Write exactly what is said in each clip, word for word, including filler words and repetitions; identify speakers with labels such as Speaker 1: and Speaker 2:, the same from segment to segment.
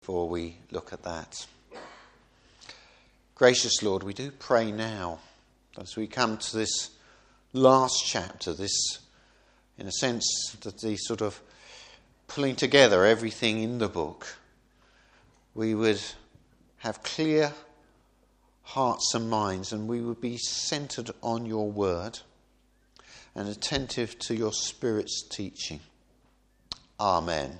Speaker 1: before we look at that. Gracious Lord, we do pray now as we come to this last chapter, this, in a sense, that the sort of pulling together everything in the book, we would have clear hearts and minds, and we would be centred on your word and attentive to your Spirit's teaching. Amen.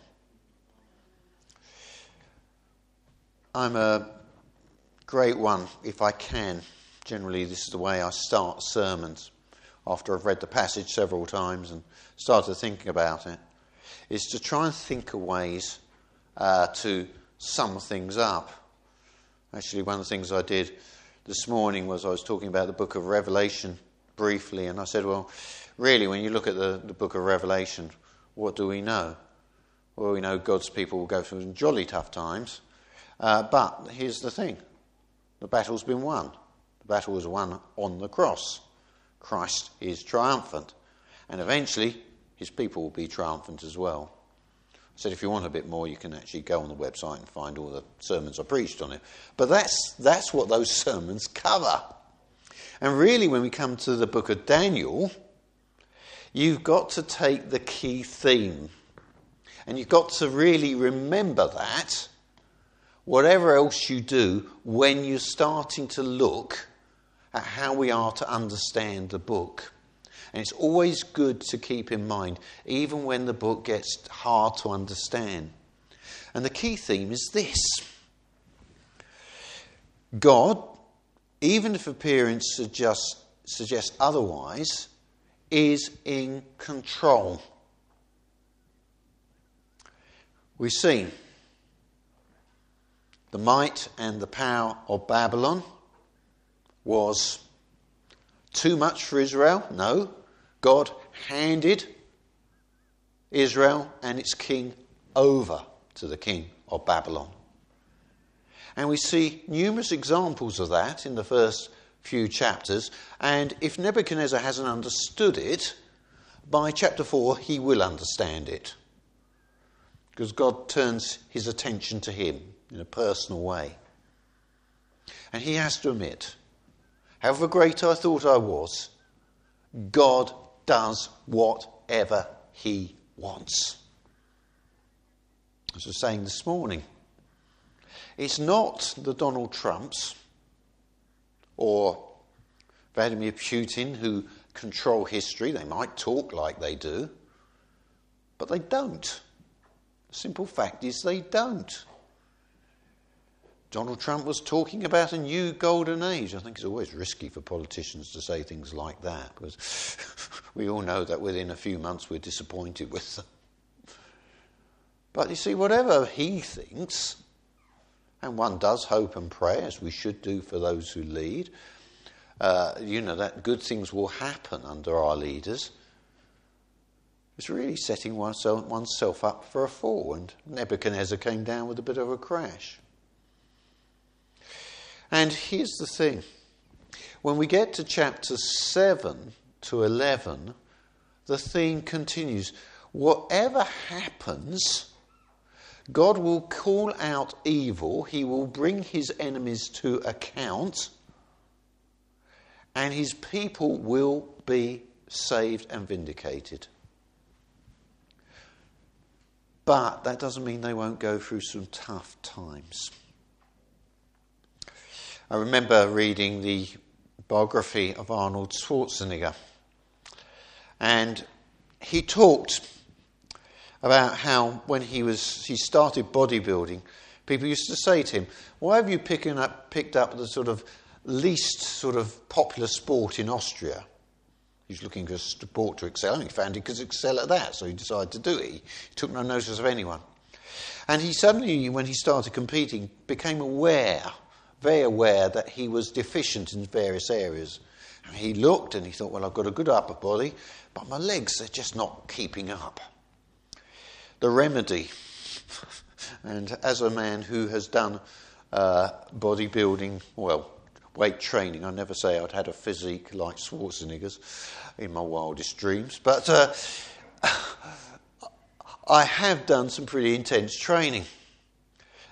Speaker 1: I'm a great one, if I can. Generally, this is the way I start sermons after I've read the passage several times and started thinking about it, is to try and think of ways uh, to sum things up. Actually, one of the things I did this morning was I was talking about the book of Revelation briefly, and I said, well, really, when you look at the, the book of Revelation, what do we know? Well, we know God's people will go through jolly tough times, uh, but here's the thing. The battle's been won. The battle was won on the cross. Christ is triumphant, and eventually his people will be triumphant as well. I said if you want a bit more, you can actually go on the website and find all the sermons I preached on it. But that's that's what those sermons cover. And really, when we come to the book of Daniel, you've got to take the key theme, and you've got to really remember that, whatever else you do, when you're starting to look at how we are to understand the book. And it's always good to keep in mind, even when the book gets hard to understand. And the key theme is this. God, even if appearance suggest, suggests otherwise, is in control. We've seen the might and the power of Babylon was too much for Israel. No. God handed Israel and its king over to the king of Babylon. And we see numerous examples of that in the first few chapters. And if Nebuchadnezzar hasn't understood it, by chapter four he will understand it. Because God turns his attention to him in a personal way. And he has to admit, however great I thought I was, God does whatever he wants. As I was saying this morning, it's not the Donald Trumps or Vladimir Putin who control history. They might talk like they do, but they don't. The simple fact is they don't. Donald Trump was talking about a new golden age. I think it's always risky for politicians to say things like that, because we all know that within a few months we're disappointed with them. But you see, whatever he thinks, and one does hope and pray, as we should do for those who lead, uh, you know, that good things will happen under our leaders. It's really setting oneself, oneself up for a fall, and Nebuchadnezzar came down with a bit of a crash. And here's the thing. When we get to chapters seven to eleven, the theme continues. Whatever happens, God will call out evil. He will bring his enemies to account. And his people will be saved and vindicated. But that doesn't mean they won't go through some tough times. I remember reading the biography of Arnold Schwarzenegger, and he talked about how when he was he started bodybuilding, people used to say to him, "Why have you picking up picked up the sort of least sort of popular sport in Austria?" He's looking for a sport to excel, and he found he could excel at that, so he decided to do it. He took no notice of anyone, and he suddenly, when he started competing, became aware. very aware that he was deficient in various areas. And he looked and he thought, well, I've got a good upper body, but my legs are just not keeping up. The remedy, and as a man who has done uh, bodybuilding, well, weight training, I never say I'd had a physique like Schwarzenegger's in my wildest dreams, but uh, I have done some pretty intense training.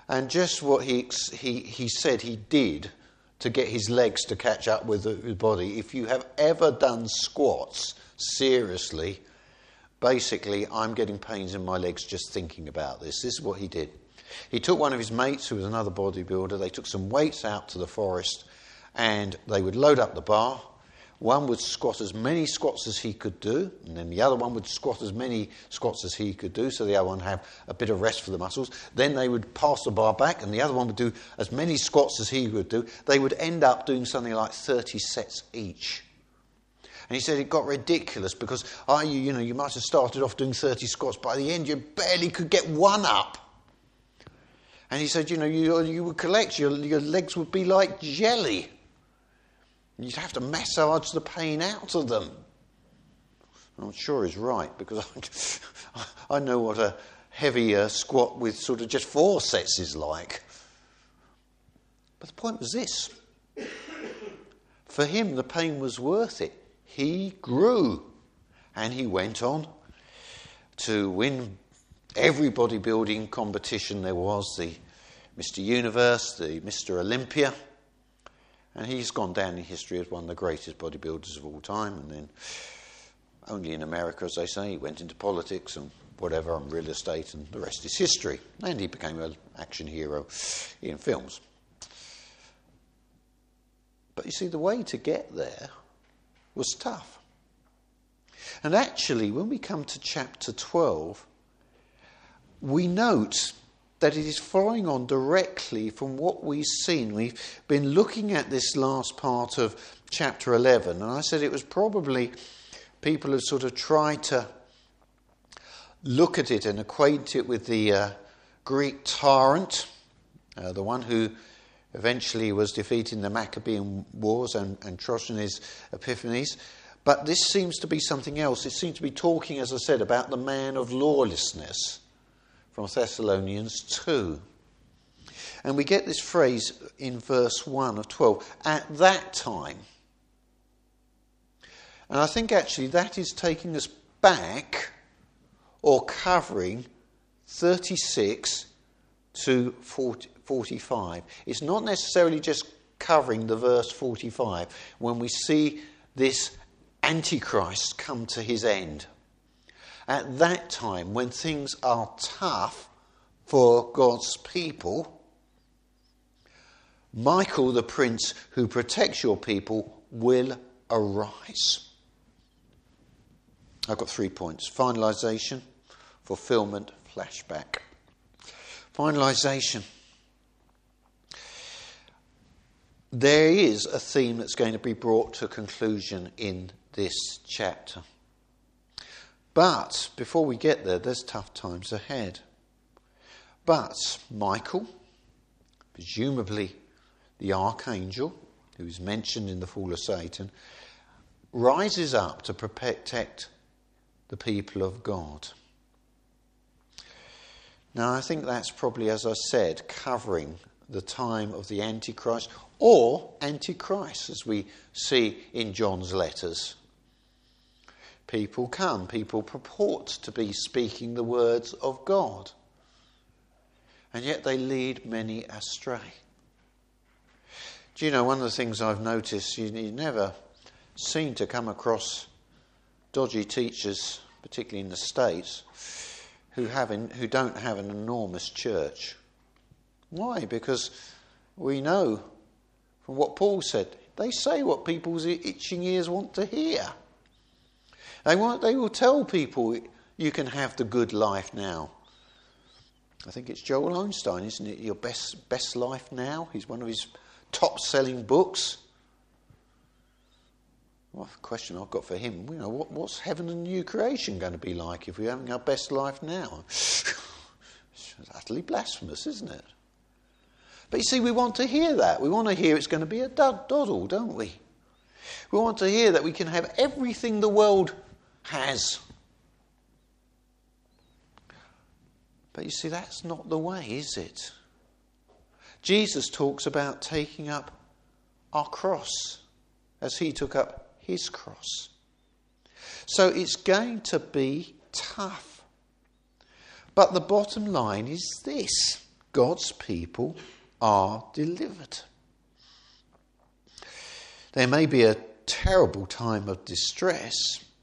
Speaker 1: And just what he he he said he did to get his legs to catch up with his body. If you have ever done squats, seriously, basically, I'm getting pains in my legs just thinking about this. This is what he did. He took one of his mates, who was another bodybuilder. They took some weights out to the forest, and they would load up the bar. One would squat as many squats as he could do, and then the other one would squat as many squats as he could do, so the other one have a bit of rest for the muscles. Then they would pass the bar back, and the other one would do as many squats as he would do. They would end up doing something like thirty sets each. And he said it got ridiculous because, oh, you, you know, you might have started off doing thirty squats. By the end, you barely could get one up. And he said, you know, you, you would collect, your, your legs would be like jelly. You'd have to massage the pain out of them. I'm sure he's right, because I, I know what a heavy uh, squat with sort of just four sets is like. But the point was this. For him, the pain was worth it. He grew. And he went on to win every bodybuilding competition there was, the Mister Universe, the Mister Olympia. And he's gone down in history as one of the greatest bodybuilders of all time. And then, only in America, as they say, he went into politics and whatever, and real estate, and the rest is history. And he became an action hero in films. But you see, the way to get there was tough. And actually, when we come to chapter twelve, we note that it is following on directly from what we've seen. We've been looking at this last part of chapter eleven, and I said it was probably people who sort of tried to look at it and acquaint it with the uh, Greek tyrant, uh, the one who eventually was defeating the Maccabean Wars and Antiochus Epiphanes. But this seems to be something else. It seems to be talking, as I said, about the man of lawlessness from Thessalonians two. And we get this phrase in verse one of twelve, at that time. And I think actually that is taking us back or covering thirty-six to forty-five. It's not necessarily just covering the verse forty-five when we see this Antichrist come to his end. At that time, when things are tough for God's people, Michael, the prince who protects your people, will arise. I've got three points. Finalisation, fulfilment, flashback. Finalisation. There is a theme that's going to be brought to conclusion in this chapter. But before we get there, there's tough times ahead. But Michael, presumably the archangel, who is mentioned in the fall of Satan, rises up to protect the people of God. Now, I think that's probably, as I said, covering the time of the Antichrist, or Antichrist, as we see in John's letters. People come, people purport to be speaking the words of God, and yet they lead many astray. Do you know, one of the things I've noticed, you, you never seem to come across dodgy teachers, particularly in the States, who have in, who don't have an enormous church. Why? Because we know from what Paul said, they say what people's itching ears want to hear. They want, they will tell people you can have the good life now. I think it's Joel Osteen, isn't it? Your best best life now. He's one of his top-selling books. Well, the question I've got for him, you know, what, what's heaven and new creation going to be like if we're having our best life now? It's utterly blasphemous, isn't it? But you see, we want to hear that. We want to hear it's going to be a doddle, don't we? We want to hear that we can have everything the world has. But you see, that's not the way, is it? Jesus talks about taking up our cross as he took up his cross. So it's going to be tough. But the bottom line is this. God's people are delivered. There may be a terrible time of distress,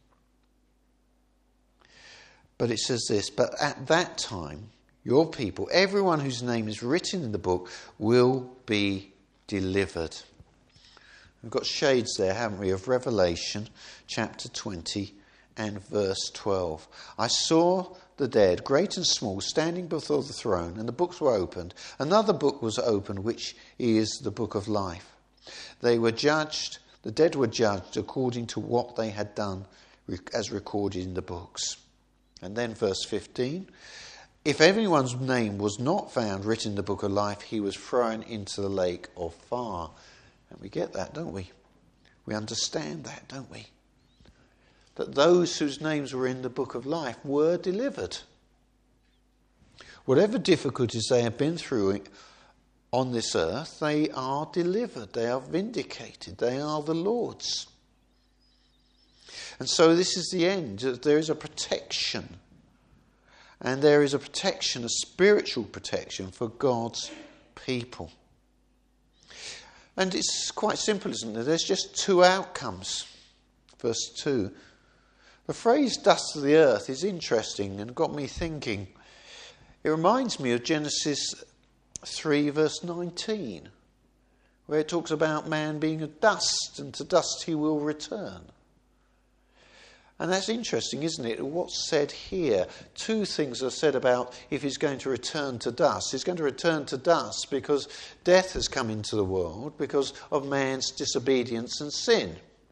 Speaker 1: but it says this, but at that time, your people, everyone whose name is written in the book, will be delivered. We've got shades there, haven't we, of Revelation chapter twenty and verse twelve. I saw the dead, great and small, standing before the throne, and the books were opened. Another book was opened, which is the book of life. They were judged, the dead were judged according to what they had done, as recorded in the books. And then verse fifteen, if anyone's name was not found written in the book of life, he was thrown into the lake of fire. And we get that, don't we? We understand that, don't we? That those whose names were in the book of life were delivered. Whatever difficulties they have been through on this earth, they are delivered, they are vindicated, they are the Lord's. And so this is the end. There is a protection. And there is a protection, a spiritual protection for God's people. And it's quite simple, isn't it? There's just two outcomes. Verse two. The phrase dust of the earth is interesting and got me thinking. It reminds me of Genesis three verse nineteen, where it talks about man being a dust, and to dust he will return. And that's interesting, isn't it? What's said here? Two things are said about if he's going to return to dust. He's going to return to dust because death has come into the world because of man's disobedience and sin.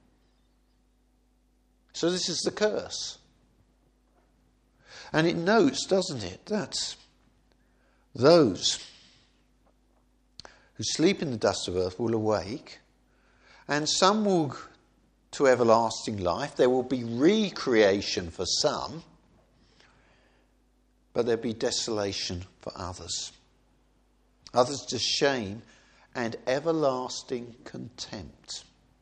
Speaker 1: So this is the curse. And it notes, doesn't it, that those who sleep in the dust of earth will awake, and some will to everlasting life. There will be recreation for some, but there'll be desolation for others. Others to shame and everlasting contempt.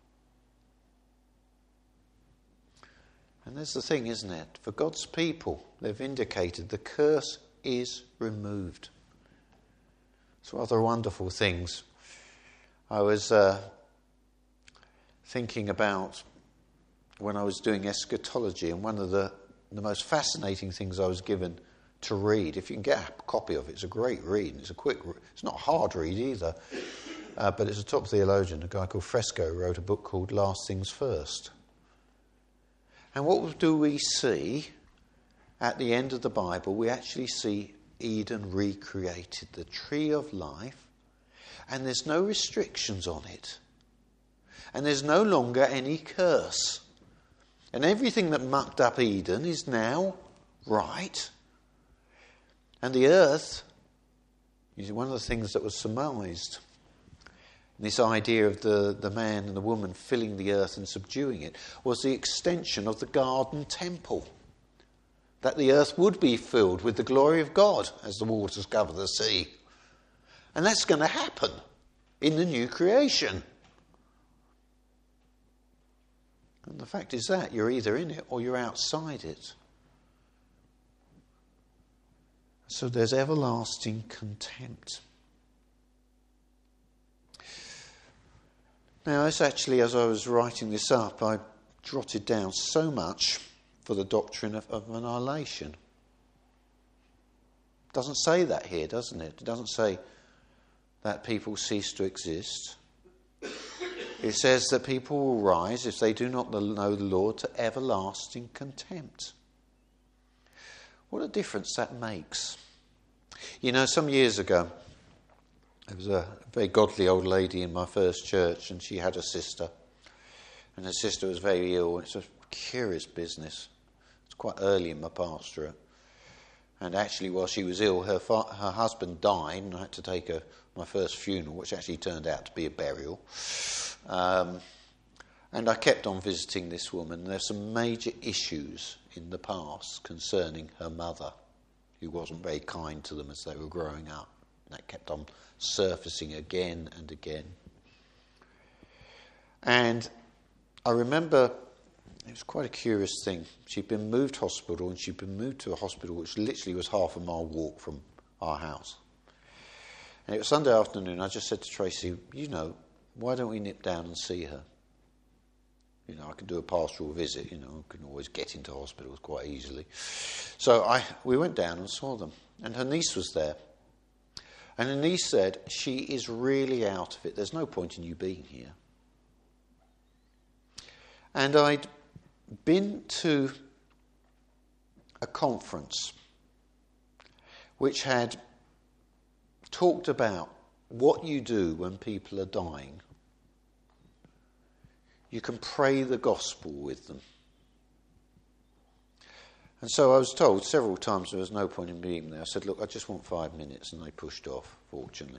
Speaker 1: And there's the thing, isn't it? For God's people, they're vindicated. The curse is removed. It's rather wonderful things. I was uh, thinking about when I was doing eschatology, and one of the, the most fascinating things I was given to read, if you can get a copy of it, it's a great read, and it's a quick, it's not a hard read either, uh, but it's a top theologian, a guy called Fresco, wrote a book called Last Things First. And what do we see at the end of the Bible? We actually see Eden recreated, the tree of life, and there's no restrictions on it. And there's no longer any curse. And everything that mucked up Eden is now right. And the earth is one of the things that was surmised. This idea of the, the man and the woman filling the earth and subduing it was the extension of the garden temple. That the earth would be filled with the glory of God as the waters cover the sea. And that's going to happen in the new creation. And the fact is that you're either in it or you're outside it. So there's everlasting contempt. Now, it's actually, as I was writing this up, I jotted down so much for the doctrine of, of annihilation. It doesn't say that here, doesn't it? It doesn't say that people cease to exist. It says that people will rise, if they do not know the Lord, to everlasting contempt. What a difference that makes. You know, some years ago, there was a very godly old lady in my first church, and she had a sister. And her sister was very ill. It's a curious business. It's quite early in my pastorate. And actually, while she was ill, her fa- her husband died, and I had to take her my first funeral, which actually turned out to be a burial. Um, and I kept on visiting this woman. There's some major issues in the past concerning her mother, who wasn't very kind to them as they were growing up. That kept on surfacing again and again. And I remember it was quite a curious thing. She'd been moved hospital, and she'd been moved to a hospital which literally was half a mile walk from our house. And it was Sunday afternoon. I just said to Tracy, you know, why don't we nip down and see her? You know, I can do a pastoral visit. You know, I can always get into hospitals quite easily. So I, we went down and saw them. And her niece was there. And her niece said, she is really out of it. There's no point in you being here. And I'd been to a conference which had talked about what you do when people are dying. You can pray the gospel with them. And so I was told several times there was no point in being there. I said, look, I just want five minutes. And they pushed off, fortunately.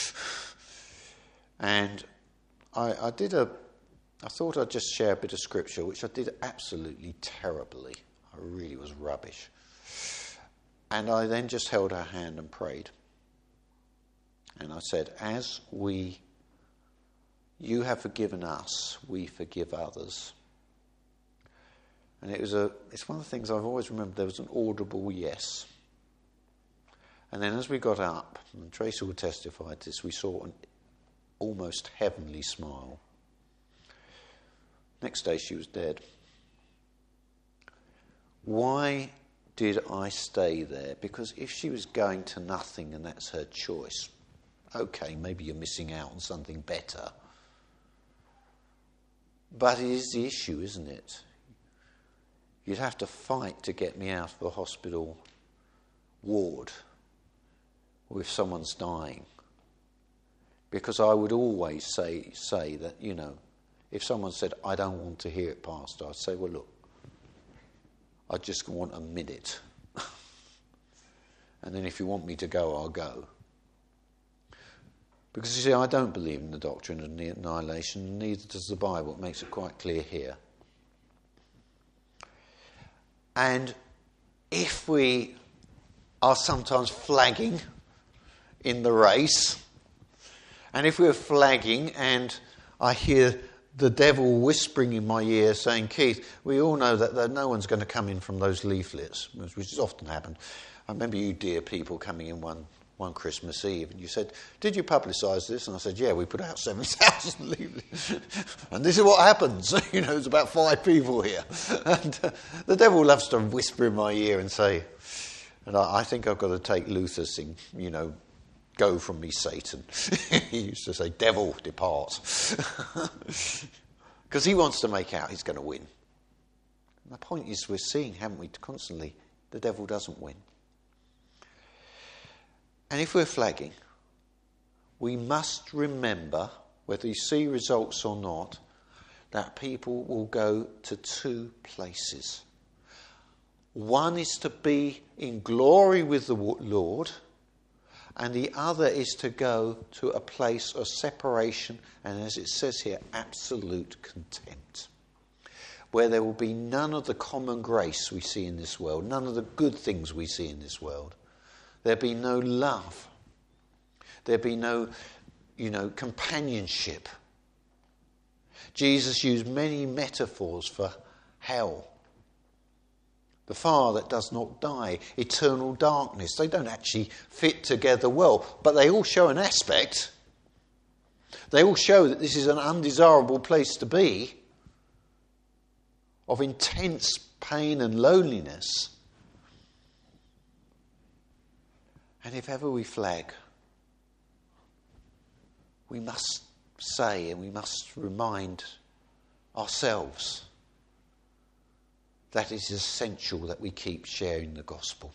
Speaker 1: And I, I did a, I thought I'd just share a bit of scripture, which I did absolutely terribly. I really was rubbish. And I then just held her hand and prayed. And I said, as we, you have forgiven us, we forgive others. And it was a, it's one of the things I've always remembered, there was an audible yes. And then as we got up, and Tracy will testify to this, we saw an almost heavenly smile. Next day she was dead. Why did I stay there? Because if she was going to nothing and that's her choice, okay, maybe you're missing out on something better. But it is the issue, isn't it? You'd have to fight to get me out of the hospital ward if someone's dying. Because I would always say say that, you know, if someone said, I don't want to hear it, Pastor, I'd say, well, look, I just want a minute. And then if you want me to go, I'll go. Because, you see, I don't believe in the doctrine of annihilation, neither does the Bible. It makes it quite clear here. And if we are sometimes flagging in the race, and if we're flagging and I hear the devil whispering in my ear saying, Keith, we all know that, that no one's going to come in from those leaflets, which has often happened. I remember you dear people coming in one one Christmas Eve, and you said, did you publicise this? And I said, yeah, we put out seven thousand leaflets. And this is what happens. You know, there's about five people here. And uh, the devil loves to whisper in my ear and say, and I, I think I've got to take Luther's thing, you know, go from me, Satan. He used to say, devil, depart. Because he wants to make out he's going to win. And the point is, we're seeing, haven't we, constantly, the devil doesn't win. And if we're flagging, we must remember, whether you see results or not, that people will go to two places. One is to be in glory with the Lord, and the other is to go to a place of separation, and as it says here, absolute contempt, where there will be none of the common grace we see in this world, none of the good things we see in this world. There'll be no love. There'll be no, you know, companionship. Jesus used many metaphors for hell. The fire that does not die, eternal darkness. They don't actually fit together well, but they all show an aspect. They all show that this is an undesirable place to be, of intense pain and loneliness. And if ever we flag, we must say and we must remind ourselves that it is essential that we keep sharing the gospel.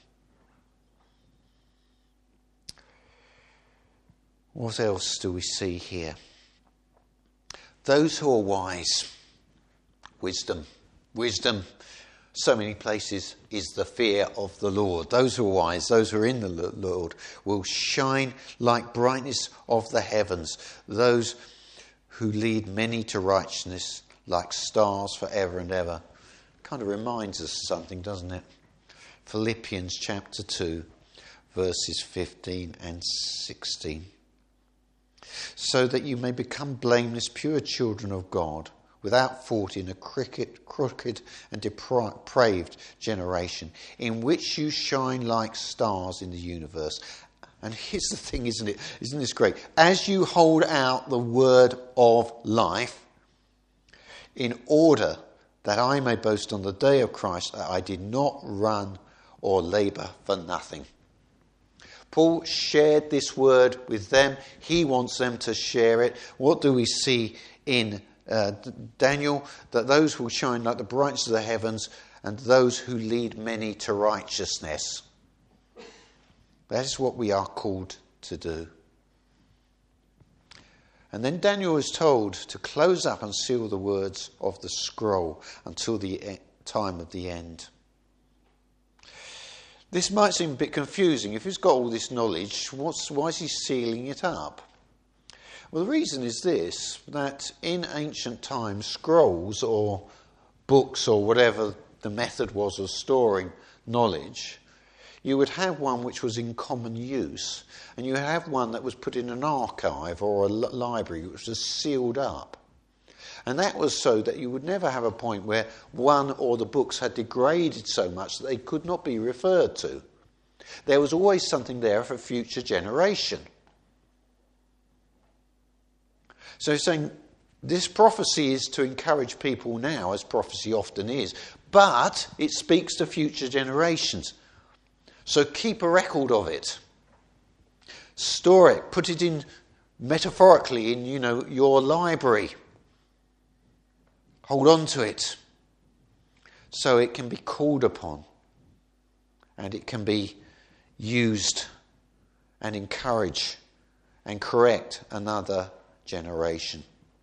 Speaker 1: What else do we see here? Those who are wise, wisdom, wisdom. So many places is the fear of the Lord. Those who are wise, those who are in the Lord, will shine like brightness of the heavens. Those who lead many to righteousness like stars forever and ever. Kind of reminds us of something, doesn't it? Philippians chapter two, verses fifteen and sixteen. So that you may become blameless, pure children of God, without fault in a crooked, crooked and depraved generation, in which you shine like stars in the universe, And here's the thing, isn't it? Isn't this great? As you hold out the word of life, in order that I may boast on the day of Christ that I did not run or labour for nothing. Paul shared this word with them. He wants them to share it. What do we see in uh, Daniel? That those will shine like the brightness of the heavens, and those who lead many to righteousness. That is what we are called to do. And then Daniel is told to close up and seal the words of the scroll until the time of the end. This might seem a bit confusing. If he's got all this knowledge, what's, why is he sealing it up? Well, the reason is this, that in ancient times, scrolls or books or whatever the method was of storing knowledge, you would have one which was in common use, and you would have one that was put in an archive or a library which was sealed up. And that was so that you would never have a point where one or the books had degraded so much that they could not be referred to. There was always something there for a future generation. So he's saying this prophecy is to encourage people now, as prophecy often is, but it speaks to future generations. So keep a record of it. Store it. Put it in, metaphorically, in, you know, your library. Hold on to it so it can be called upon and it can be used and encourage and correct another generation.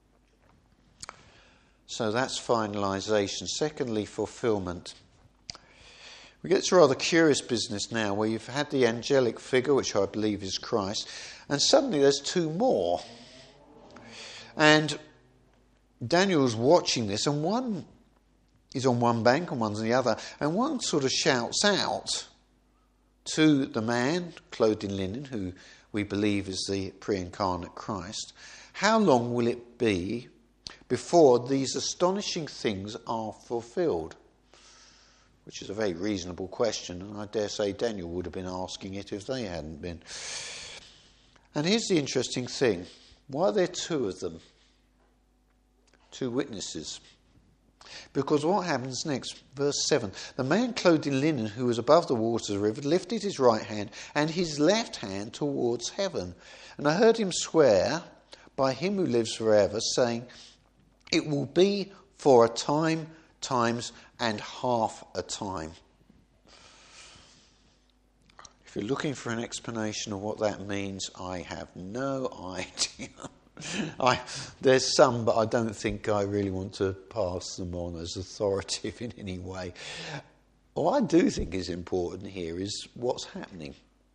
Speaker 1: So that's finalisation. Secondly, fulfilment. We get to rather curious business now where you've had the angelic figure, which I believe is Christ, and suddenly there's two more. And Daniel's watching this, and one is on one bank and one's on the other, and one sort of shouts out to the man clothed in linen, who we believe is the pre-incarnate Christ, how long will it be before these astonishing things are fulfilled? Which is a very reasonable question, and I dare say Daniel would have been asking it if they hadn't been. And here's the interesting thing. Why are there two of them? Two witnesses. Because what happens next? Verse seven. The man clothed in linen who was above the waters of the river lifted his right hand and his left hand towards heaven. And I heard him swear by him who lives forever, saying, it will be for a time, times, and half a time. If you're looking for an explanation of what that means, I have no idea. I, there's some, but I don't think I really want to pass them on as authoritative in any way. What I do think is important here is what's happening.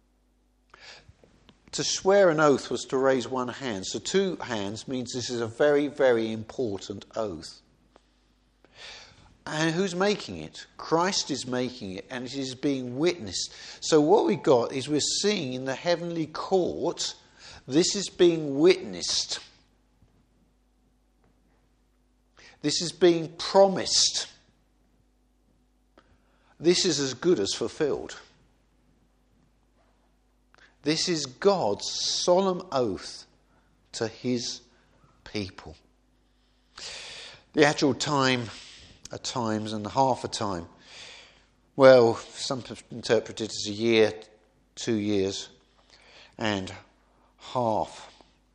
Speaker 1: To swear an oath was to raise one hand. So two hands means this is a very, very important oath. And who's making it? Christ is making it, and it is being witnessed. So what we got is we're seeing in the heavenly court, this is being witnessed. This is being promised. This is as good as fulfilled. This is God's solemn oath to his people. The actual time, a times and half a time. Well, some interpret it as a year, two years, and half.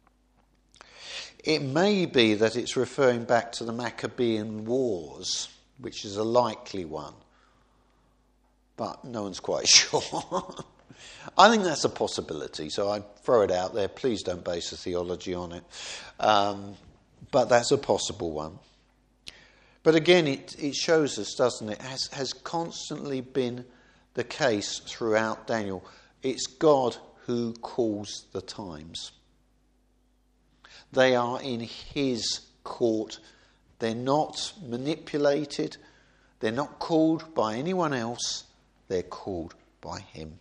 Speaker 1: It may be that it's referring back to the Maccabean Wars, which is a likely one, but no one's quite sure. I think that's a possibility, so I throw it out there. Please don't base a theology on it. Um, but that's a possible one. But again, it, it shows us, doesn't it, has, has constantly been the case throughout Daniel. It's God who calls the times. They are in his court. They're not manipulated. They're not called by anyone else. They're called by him.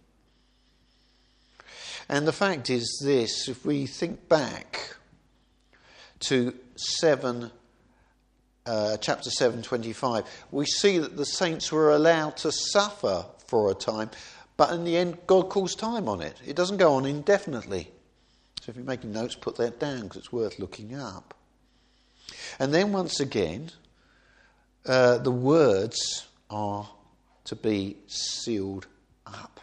Speaker 1: And the fact is this, if we think back to seven, uh, chapter seven twenty-five, we see that the saints were allowed to suffer for a time, But in the end, God calls time on it. It doesn't go on indefinitely. So if you're making notes, put that down because it's worth looking up. And then once again, uh, the words are to be sealed up.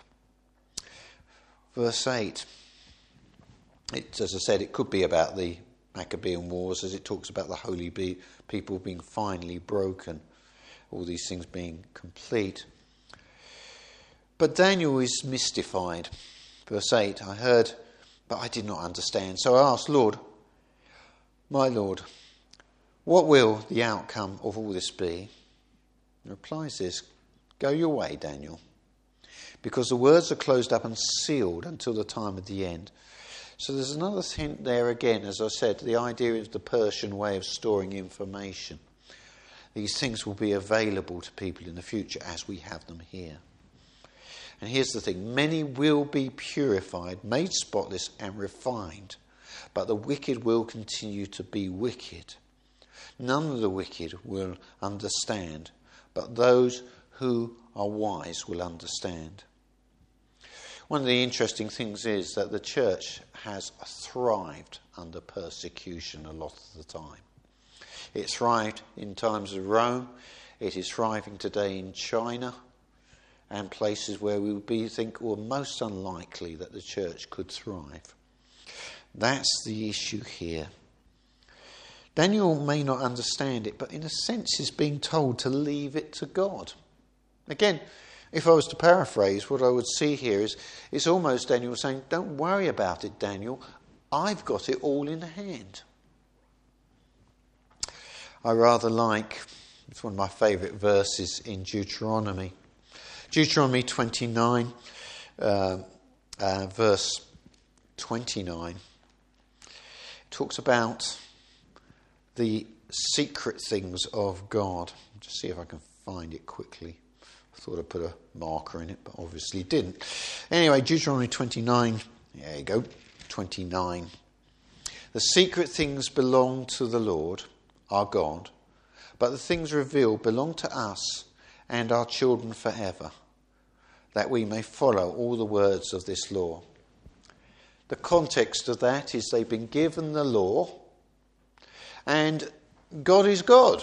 Speaker 1: Verse eight. It, as I said, it could be about the Maccabean Wars, as it talks about the holy be- people being finally broken, all these things being complete. But Daniel is mystified. Verse eight, I heard, but I did not understand. So I asked, Lord, my Lord, what will the outcome of all this be? The reply is this, go your way, Daniel, because the words are closed up and sealed until the time of the end. So there's another hint there again, as I said, the idea is the Persian way of storing information. These things will be available to people in the future as we have them here. And here's the thing, many will be purified, made spotless and refined, but the wicked will continue to be wicked. None of the wicked will understand, but those who are wise will understand. One of the interesting things is that the church has thrived under persecution a lot of the time. It thrived in times of Rome. It is thriving today in China and places where we would be think were most unlikely that the church could thrive. That's the issue here. Daniel may not understand it, but in a sense he's being told to leave it to God. Again, if I was to paraphrase, what I would see here is it's almost Daniel saying, don't worry about it, Daniel. I've got it all in hand. I rather like, it's one of my favourite verses in Deuteronomy. Deuteronomy twenty-nine, uh, uh, verse twenty-nine, talks about the secret things of God. Just see if I can find it quickly. I thought I'd put a marker in it, but obviously didn't. Anyway, Deuteronomy twenty-nine, there you go, twenty-nine. The secret things belong to the Lord, our God, but the things revealed belong to us and our children forever, that we may follow all the words of this law. The context of that is they've been given the law, and God is God.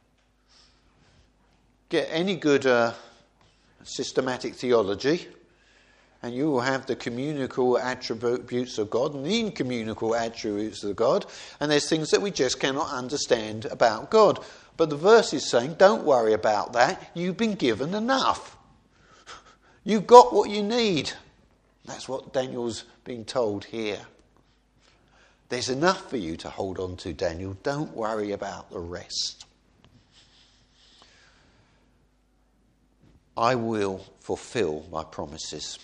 Speaker 1: Get any good uh, systematic theology, and you will have the communicable attributes of God and the incommunicable attributes of God, and there's things that we just cannot understand about God. But the verse is saying, don't worry about that. You've been given enough. You've got what you need. That's what Daniel's being told here. There's enough for you to hold on to, Daniel. Don't worry about the rest. I will fulfill my promises.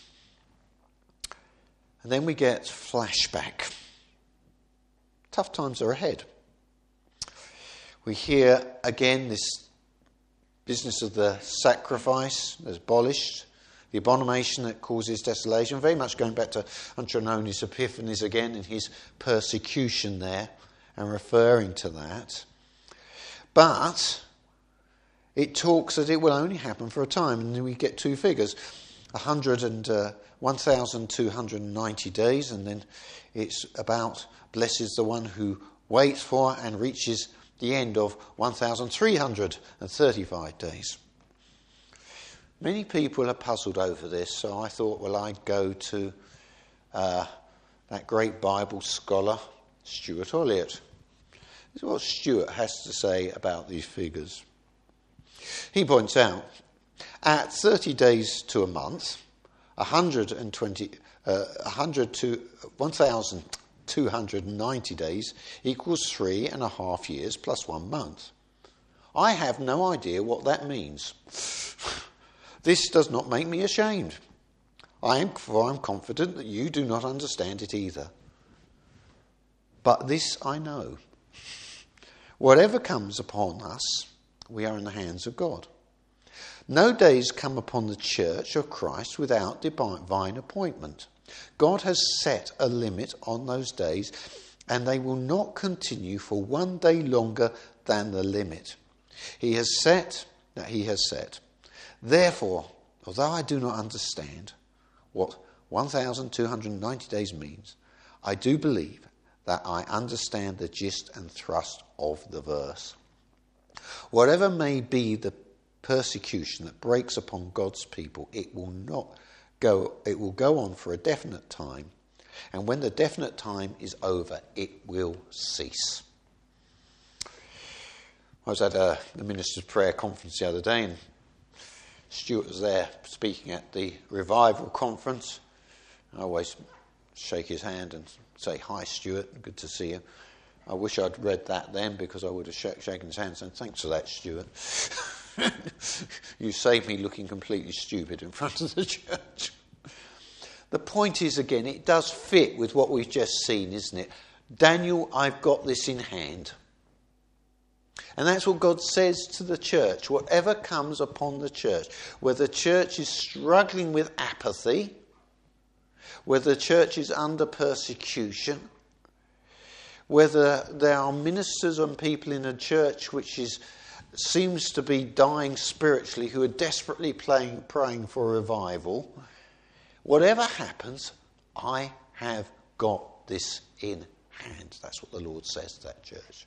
Speaker 1: And then we get flashback. Tough times are ahead. We hear again this business of the sacrifice is abolished, the abomination that causes desolation, very much going back to Antigonus Epiphanes again in his persecution there and referring to that. But it talks that it will only happen for a time, and then we get two figures, one hundred and uh, one thousand two hundred ninety days, and then it's about blessed is the one who waits for and reaches the end of one thousand three hundred thirty-five days. Many people are puzzled over this, so I thought, well, I'd go to uh, that great Bible scholar, Stuart Olliott. This is what Stuart has to say about these figures. He points out, at thirty days to a month, one hundred twenty, uh, one hundred to one thousand two hundred ninety days equals three and a half years plus one month. I have no idea what that means. This does not make me ashamed. I am, for I am confident that you do not understand it either. But this I know. Whatever comes upon us, we are in the hands of God. No days come upon the church of Christ without divine appointment. God has set a limit on those days, and they will not continue for one day longer than the limit He has set that He has set. Therefore, although I do not understand,
Speaker 2: what one thousand two hundred ninety days means, I do believe that I understand the gist and thrust of the verse. Whatever may be the persecution that breaks upon God's people, it will not go, it will go on for a definite time, and when the definite time is over, it will cease. I was at a, the Minister's Prayer Conference the other day, and Stuart was there speaking at the Revival Conference. I always shake his hand and say, "Hi, Stuart, good to see you." I wish I'd read that then, because I would have sh- shaken his hand and said, "Thanks for that, Stuart. You saved me looking completely stupid in front of the church." The point is, again, it does fit with what we've just seen, isn't it? Daniel, I've got this in hand. And that's what God says to the church. Whatever comes upon the church, whether the church is struggling with apathy, whether the church is under persecution, whether there are ministers and people in a church which is seems to be dying spiritually, who are desperately playing, praying for revival, whatever happens, I have got this in hand. That's what the Lord says to that church.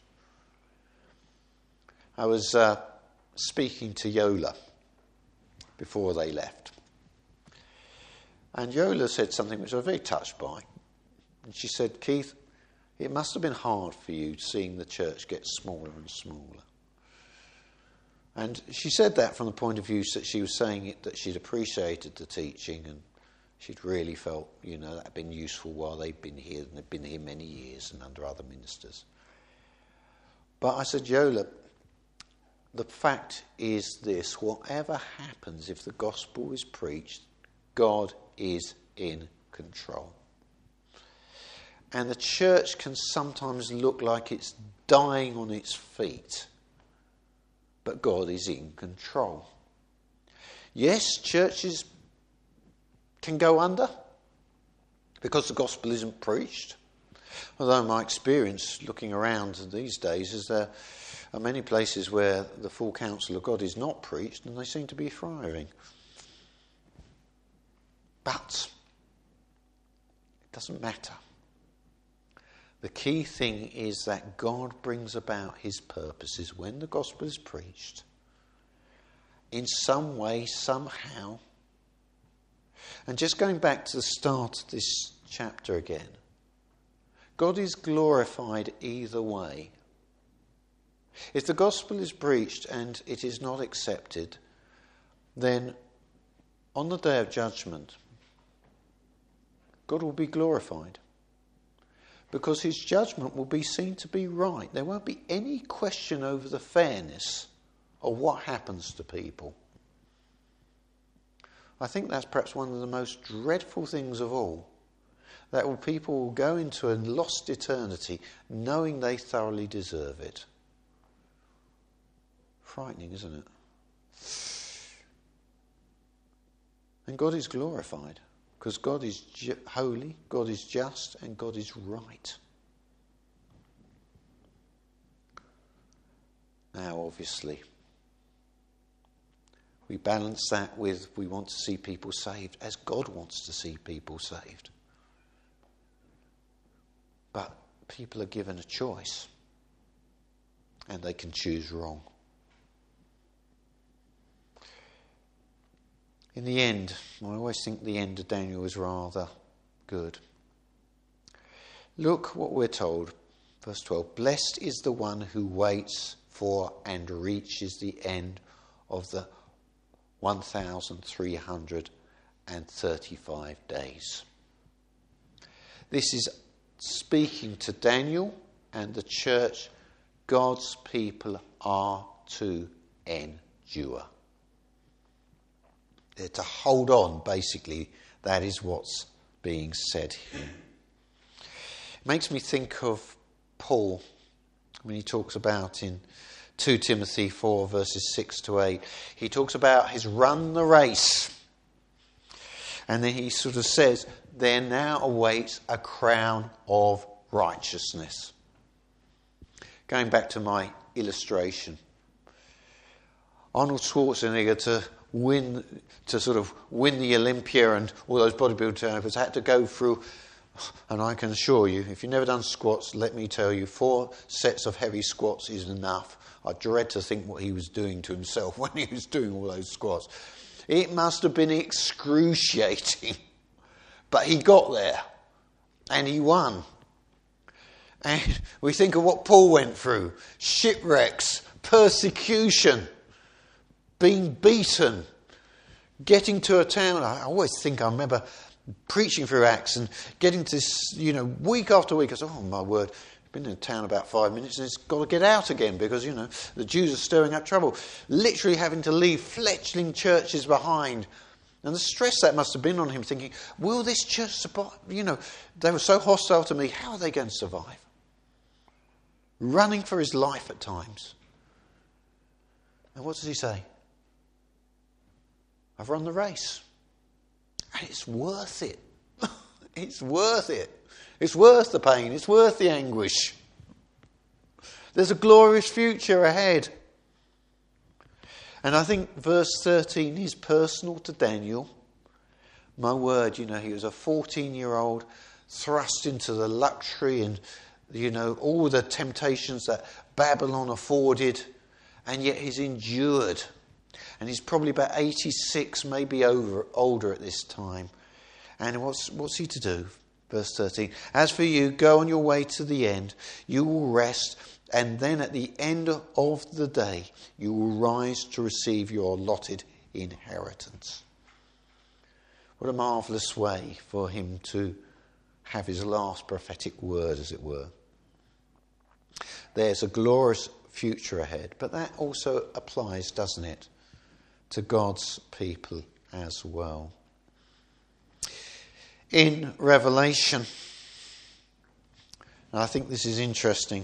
Speaker 2: I was uh, speaking to Yola before they left. And Yola said something which I was very touched by. And she said, "Keith, it must have been hard for you seeing the church get smaller and smaller." And she said that from the point of view that she was saying it, that she'd appreciated the teaching and she'd really felt, you know, that had been useful while they'd been here, and they'd been here many years and under other ministers. But I said, "Yola, the fact is this: whatever happens, if the gospel is preached, God is in control. And the church can sometimes look like it's dying on its feet, but God is in control. Yes, churches can go under because the gospel isn't preached. Although my experience looking around these days is there are many places where the full counsel of God is not preached and they seem to be thriving. But it doesn't matter. The key thing is that God brings about his purposes when the gospel is preached. In some way, somehow. And just going back to the start of this chapter again, God is glorified either way. If the gospel is preached and it is not accepted, then on the day of judgment, God will be glorified. Because his judgment will be seen to be right. There won't be any question over the fairness of what happens to people. I think that's perhaps one of the most dreadful things of all. That people will go into a lost eternity knowing they thoroughly deserve it. Frightening, isn't it? And God is glorified. Because God is ju- holy, God is just, and God is right. Now, obviously, we balance that with we want to see people saved as God wants to see people saved. But people are given a choice, and they can choose wrong. In the end, I always think the end of Daniel is rather good. Look what we're told, verse twelve. Blessed is the one who waits for and reaches the end of the one thousand three hundred thirty-five days. This is speaking to Daniel and the church. God's people are to endure. They're to hold on, basically. That is what's being said here. It makes me think of Paul when he talks about in Second Timothy four verses six to eight. He talks about his run the race. And then he sort of says, there now awaits a crown of righteousness. Going back to my illustration. Arnold Schwarzenegger to
Speaker 1: win, to sort of win the Olympia and all those bodybuilding turnovers, had to go through, and I can assure you, if you've never done squats, let me tell you, four sets of heavy squats is enough. I dread to think what he was doing to himself when he was doing all those squats. It must have been excruciating. But he got there. And he won. And we think of what Paul went through. Shipwrecks, persecution, being beaten, getting to a town. I always think I remember preaching through Acts and getting to this, you know, week after week. I said, oh my word, been in town about five minutes and it's got to get out again because, you know, the Jews are stirring up trouble. Literally having to leave fledgling churches behind. And the stress that must have been on him, thinking, will this church survive? You know, they were so hostile to me, how are they going to survive? Running for his life at times. And what does he say? I've run the race. And it's worth it. It's worth it. It's worth the pain. It's worth the anguish. There's a glorious future ahead. And I think verse thirteen is personal to Daniel. My word, you know, he was a fourteen-year-old thrust into the luxury and, you know, all the temptations that Babylon afforded. And yet he's endured. And he's probably about eighty-six, maybe over, older at this time. And what's, what's he to do? Verse thirteen, as for you, go on your way to the end. You will rest, and then at the end of the day, you will rise to receive your allotted inheritance. What a marvellous way for him to have his last prophetic word, as it were. There's a glorious future ahead, but that also applies, doesn't it, to God's people as well. In Revelation, and I think this is interesting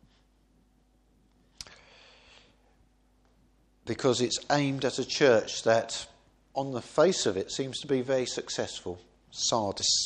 Speaker 1: because it's aimed at a church that on the face of it seems to be very successful. Sardis.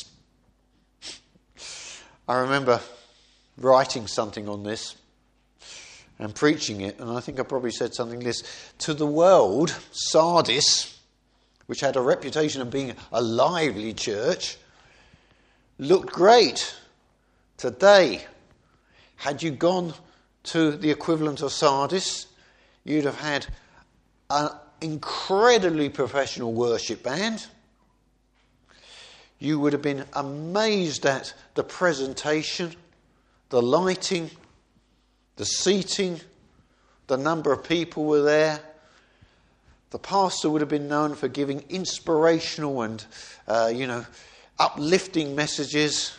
Speaker 1: I remember writing something on this and preaching it, and I think I probably said something like this. To the world, Sardis, which had a reputation of being a lively church, looked great. Today, had you gone to the equivalent of Sardis, you'd have had an incredibly professional worship band. You would have been amazed at the presentation, the lighting, the seating, the number of people were there. The pastor would have been known for giving inspirational and, uh, you know, uplifting messages.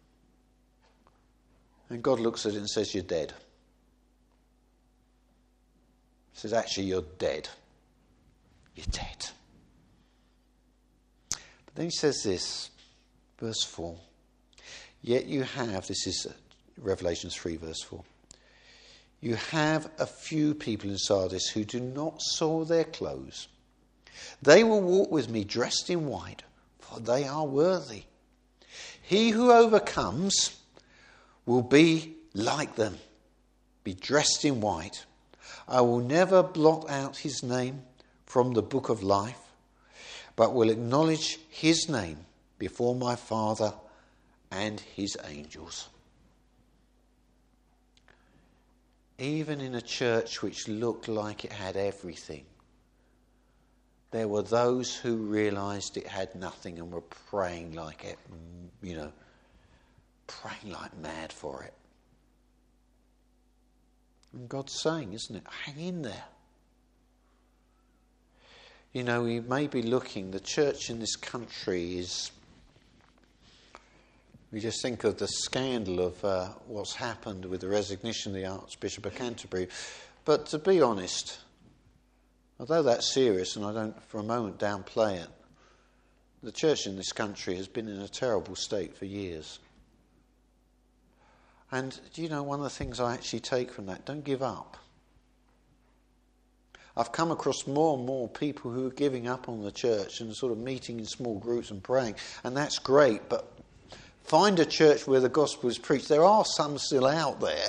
Speaker 1: And God looks at it and says, you're dead. He says, actually, you're dead. You're dead. But then he says this, verse four. Yet you have, this is Revelation three, verse four. You have a few people in Sardis who do not soil their clothes. They will walk with me dressed in white, for they are worthy. He who overcomes will be like them, be dressed in white. I will never blot out his name from the book of life, but will acknowledge his name before my Father and his angels. Even in a church which looked like it had everything, there were those who realised it had nothing and were praying like it, you know, praying like mad for it. And God's saying, isn't it, hang in there. You know, we may be looking, the church in this country is, we just think of the scandal of uh, what's happened with the resignation of the Archbishop of Canterbury. But to be honest, although that's serious, and I don't for a moment downplay it, the church in this country has been in a terrible state for years. And do you know one of the things I actually take from that? Don't give up. I've come across more and more people who are giving up on the church and sort of meeting in small groups and praying, and that's great, but find a church where the gospel is preached. There are some still out there,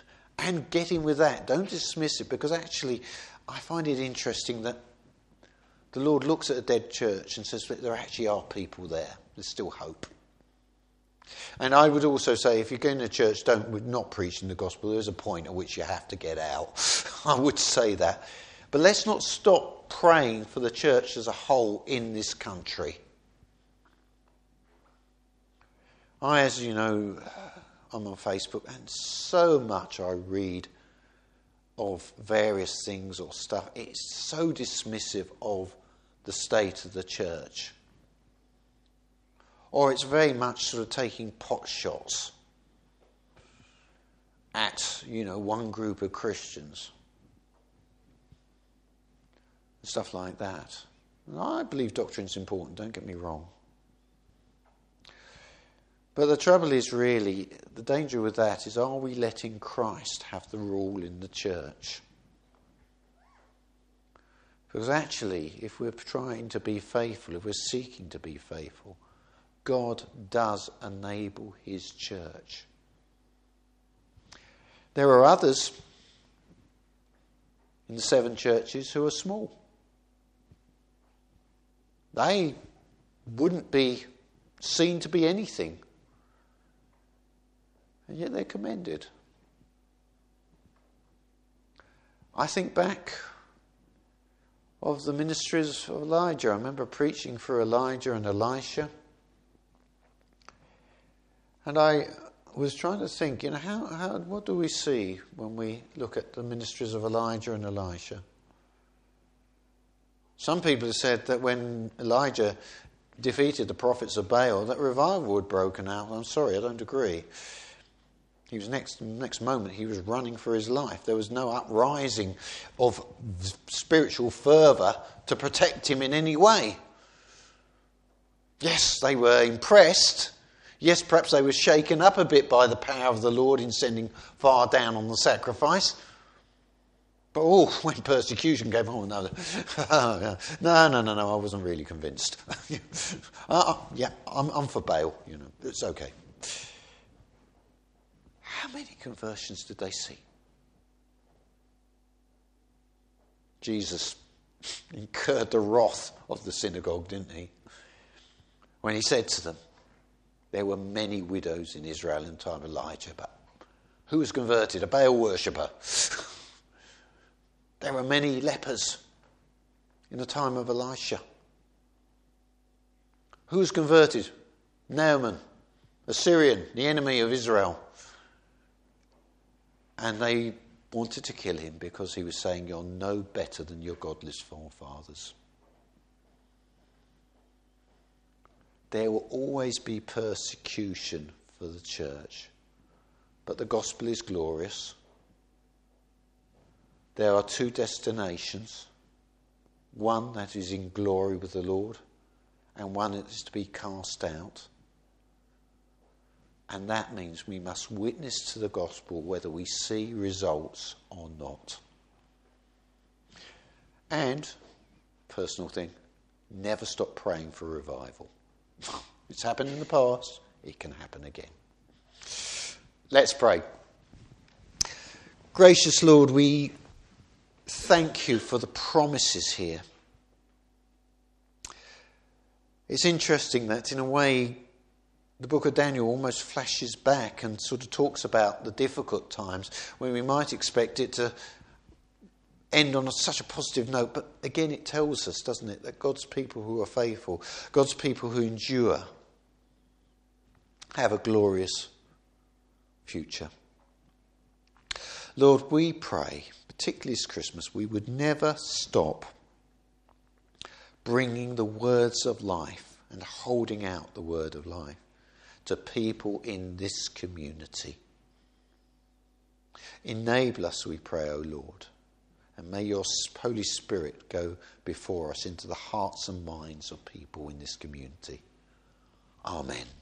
Speaker 1: and get in with that. Don't dismiss it, because actually I find it interesting that the Lord looks at a dead church and says that there actually are people there. There's still hope. And I would also say, if you're going to church, don't not preaching the gospel. There's a point at which you have to get out. I would say that. But let's not stop praying for the church as a whole in this country. I, as you know, I'm on Facebook, and so much I read of various things or stuff. It's so dismissive of the state of the church. Or it's very much sort of taking pot shots at, you know, one group of Christians. Stuff like that. And I believe doctrine's important, don't get me wrong. But the trouble is really, the danger with that is, are we letting Christ have the rule in the church? Because actually, if we're trying to be faithful, if we're seeking to be faithful, God does enable his church. There are others in the seven churches who are small. They wouldn't be seen to be anything. And yet they're commended. I think back of the ministries of Elijah. I remember preaching for Elijah and Elisha. And I was trying to think, you know, how, how what do we see when we look at the ministries of Elijah and Elisha? Some people have said that when Elijah defeated the prophets of Baal, that revival had broken out. I'm sorry, I don't agree. He was next next moment he was running for his life. There was no uprising of spiritual fervour to protect him in any way. Yes, they were impressed. Yes, perhaps they were shaken up a bit by the power of the Lord in sending fire down on the sacrifice. But oh, when persecution came on, no, no, no, no, no, I wasn't really convinced. uh, yeah, I'm, I'm for Baal, you know, it's okay. How many conversions did they see? Jesus incurred the wrath of the synagogue, didn't he? When he said to them, there were many widows in Israel in the time of Elijah, but who was converted? A Baal worshipper. There were many lepers in the time of Elisha. Who was converted? Naaman, a Syrian, the enemy of Israel. And they wanted to kill him because he was saying, you're no better than your godless forefathers. There will always be persecution for the church, but the gospel is glorious. There are two destinations, one that is in glory with the Lord, and one that is to be cast out. And that means we must witness to the gospel whether we see results or not. And, personal thing, never stop praying for revival. It's happened in the past, it can happen again. Let's pray. Gracious Lord, we thank you for the promises here. It's interesting that in a way the book of Daniel almost flashes back and sort of talks about the difficult times when we might expect it to end on a, such a positive note. But again, it tells us, doesn't it, that God's people who are faithful, God's people who endure, have a glorious future. Lord, we pray, particularly this Christmas, we would never stop bringing the words of life and holding out the word of life to people in this community. Enable us, we pray, O Lord, and may your Holy Spirit go before us into the hearts and minds of people in this community. Amen.